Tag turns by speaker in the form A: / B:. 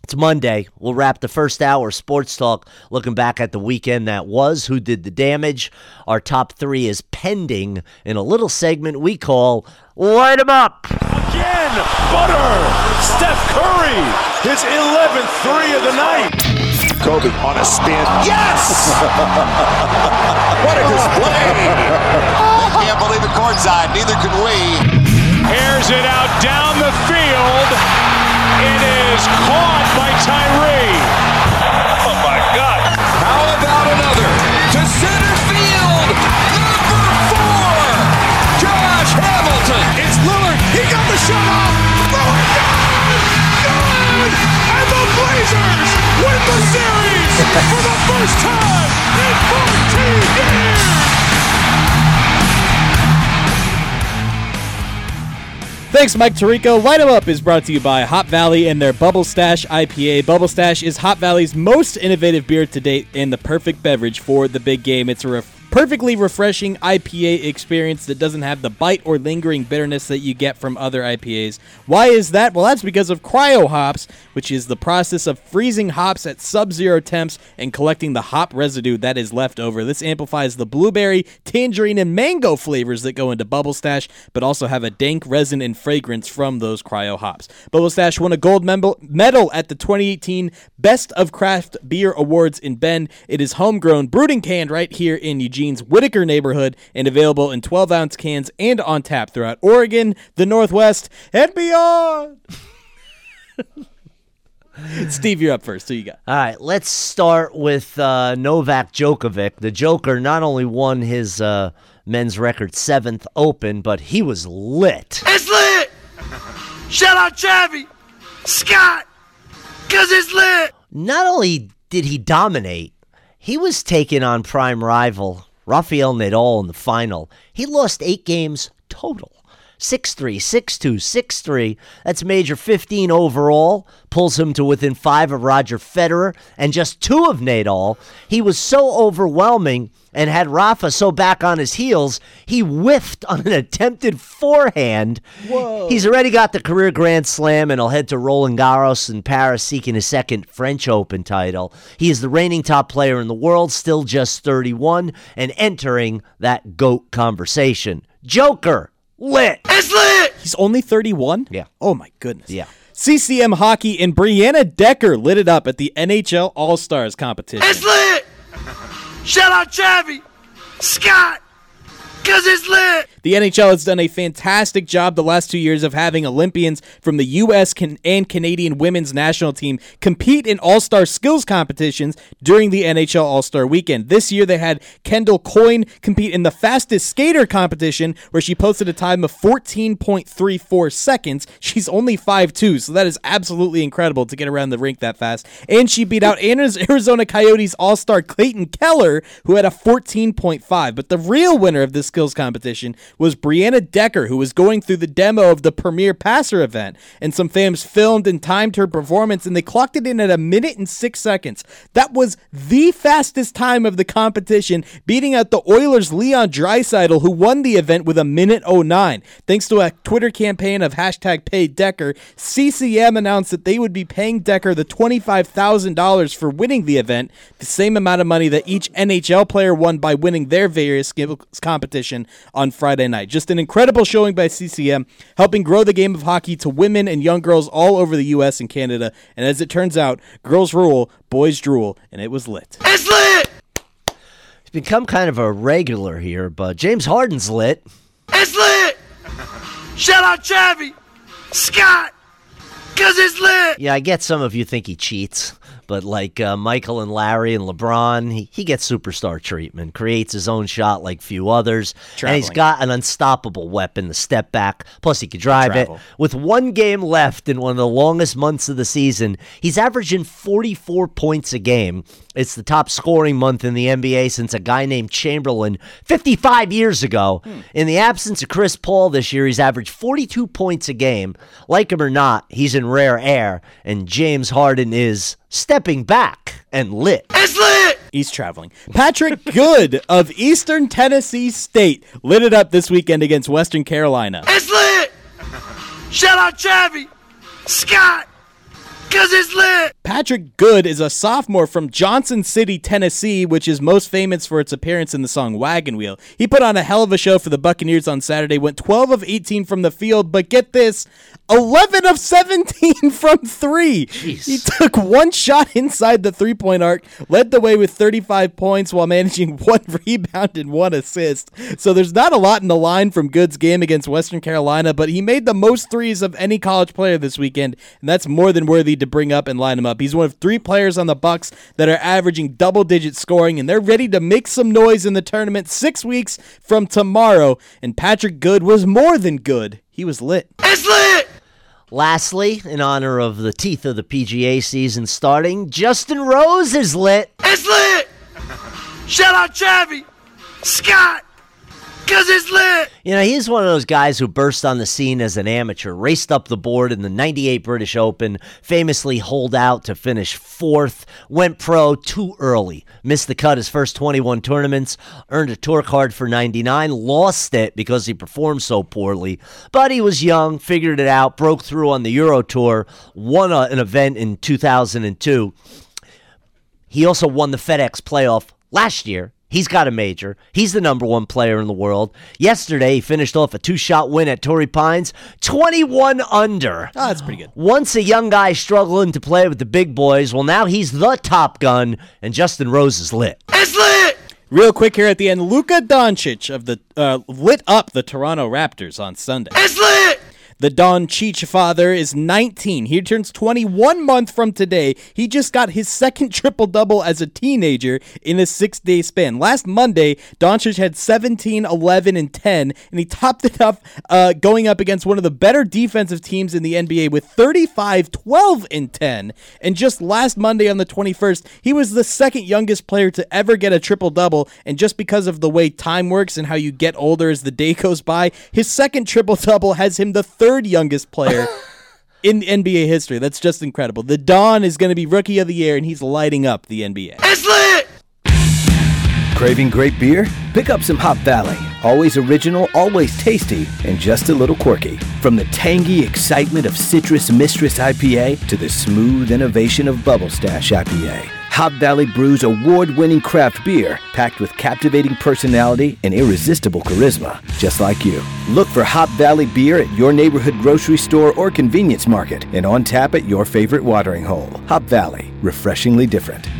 A: It's Monday. We'll wrap the first hour sports talk looking back at the weekend that was, who did the damage. Our top three is pending in a little segment we call Light 'em Up.
B: Again, Butter, Steph Curry, his 11th three of the night.
C: Kobe on a spin. Yes! What a display!
D: They can't believe it courtside. Neither can we.
B: Airs it out down the field. It is caught by Tyree. Oh, my God.
C: How about another? To center field. Number 4. Josh Hamilton.
B: It's Lillard. He got the shot off. Lillard, good! And the Blazers win the series for the first time in 14 years.
E: Thanks, Mike Tirico. Light 'em Up is brought to you by Hop Valley and their Bubble Stash IPA. Bubble Stash is Hop Valley's most innovative beer to date and the perfect beverage for the big game. It's a perfectly refreshing IPA experience that doesn't have the bite or lingering bitterness that you get from other IPAs. Why is that? Well, that's because of cryo hops, which is the process of freezing hops at sub-zero temps and collecting the hop residue that is left over. This amplifies the blueberry, tangerine, and mango flavors that go into Bubble Stash, but also have a dank resin and fragrance from those cryo hops. Bubble Stash won a gold medal at the 2018 Best of Craft Beer Awards in Bend. It is homegrown, brewed and canned right here in Eugene's Whitaker neighborhood and available in 12-ounce cans and on tap throughout Oregon, the Northwest, and beyond. Steve, you're up first. Who you got?
A: All right, let's start with Novak Djokovic. The Joker not only won his men's record 7th Open, but he was lit.
F: It's lit! Shout out Travis Scott, because it's lit!
A: Not only did he dominate, he was taking on prime rival Rafael Nadal in the final. He lost 8 games total. 6-3, 6-2, 6-3. That's major 15 overall. Pulls him to within 5 of Roger Federer and just 2 of Nadal. He was so overwhelming and had Rafa so back on his heels, he whiffed on an attempted forehand.
E: Whoa.
A: He's already got the career Grand Slam and he'll head to Roland Garros in Paris seeking his 2nd French Open title. He is the reigning top player in the world, still just 31, and entering that GOAT conversation. Joker. Lit.
F: It's lit.
E: He's only 31?
A: Yeah.
E: Oh, my goodness.
A: Yeah.
E: CCM Hockey and Brianna Decker lit it up at the NHL All-Stars competition.
F: It's lit. Shout out Travis Scott, because it's lit.
E: The NHL has done a fantastic job the last 2 years of having Olympians from the U.S. and Canadian women's national team compete in all-star skills competitions during the NHL All-Star Weekend. This year, they had Kendall Coyne compete in the fastest skater competition, where she posted a time of 14.34 seconds. She's only 5'2", so that is absolutely incredible to get around the rink that fast. And she beat out Arizona Coyotes All-Star Clayton Keller, who had a 14.5. But the real winner of this skills competition was Brianna Decker, who was going through the demo of the Premier Passer event, and some fans filmed and timed her performance, and they clocked it in at 1 minute and 6 seconds. That was the fastest time of the competition, beating out the Oilers' Leon Draisaitl, who won the event with 1 minute 09. Thanks to a Twitter campaign of #PayDecker, CCM announced that they would be paying Decker the $25,000 for winning the event, the same amount of money that each NHL player won by winning their various skills competition on Friday night. Just an incredible showing by CCM, helping grow the game of hockey to women and young girls all over the U.S. and Canada. And as it turns out, girls rule, boys drool, and it was lit.
F: It's lit.
A: He's become kind of a regular here, but James Harden's lit.
F: It's lit. Shout out Travis Scott, because it's lit.
A: Yeah, I get some of you think he cheats, but like Michael and Larry and LeBron, he gets superstar treatment, creates his own shot like few others, and he's got an unstoppable weapon, the step back, plus he can drive it. With 1 game left in one of the longest months of the season, he's averaging 44 points a game. It's the top scoring month in the NBA since a guy named Chamberlain 55 years ago. In the absence of Chris Paul this year, he's averaged 42 points a game. Like him or not, he's in rare air, and James Harden is stepping back and lit.
F: It's lit.
E: He's traveling. Patrick Good of Eastern Tennessee State lit it up this weekend against Western Carolina.
F: It's lit. Shout out Travis Scott, because it's lit.
E: Patrick Good is a sophomore from Johnson City, Tennessee, which is most famous for its appearance in the song Wagon Wheel. He put on a hell of a show for the Buccaneers on Saturday, went 12 of 18 from the field, but get this, 11 of 17 from three.
A: Jeez.
E: He took one shot inside the three-point arc, led the way with 35 points while managing 1 rebound and 1 assist. So there's not a lot in the line from Good's game against Western Carolina, but he made the most threes of any college player this weekend, and that's more than worthy to bring up and line him up. He's one of 3 players on the Bucks that are averaging double-digit scoring, and they're ready to make some noise in the tournament 6 weeks from tomorrow. And Patrick Good was more than good. He was lit.
F: It's lit!
A: Lastly, in honor of the teeth of the PGA season starting, Justin Rose is lit.
F: It's lit! Shout out Chavi, Scott, because it's lit!
A: You know, he's one of those guys who burst on the scene as an amateur, raced up the board in the 98 British Open, famously holed out to finish 4th, went pro too early, missed the cut his first 21 tournaments, earned a tour card for 99, lost it because he performed so poorly, but he was young, figured it out, broke through on the Euro Tour, won an event in 2002. He also won the FedEx playoff last year. He's got a major. He's the number 1 player in the world. Yesterday, he finished off a 2-shot win at Torrey Pines, 21 under.
E: Oh, that's pretty good.
A: Once a young guy struggling to play with the big boys, well, now he's the top gun, and Justin Rose is lit.
F: It's lit!
E: Real quick here at the end, Luka Doncic of the lit up the Toronto Raptors on Sunday.
F: It's lit!
E: The Doncic father is 19. He turns 21 months from today. He just got his second triple-double as a teenager in a 6-day span. Last Monday, Doncic had 17, 11, and 10, and he topped it up going up against one of the better defensive teams in the NBA with 35, 12, and 10. And just last Monday on the 21st, he was the second youngest player to ever get a triple-double, and just because of the way time works and how you get older as the day goes by, his second triple-double has him the third youngest player in NBA history. That's just incredible. The Don is going to be Rookie of the Year, and he's lighting up the NBA.
F: It's lit!
G: Craving great beer? Pick up some Hop Valley. Always original, always tasty, and just a little quirky. From the tangy excitement of Citrus Mistress IPA to the smooth innovation of Bubble Stash IPA, Hop Valley brews award-winning craft beer packed with captivating personality and irresistible charisma, just like you. Look for Hop Valley beer at your neighborhood grocery store or convenience market and on tap at your favorite watering hole. Hop Valley, refreshingly different.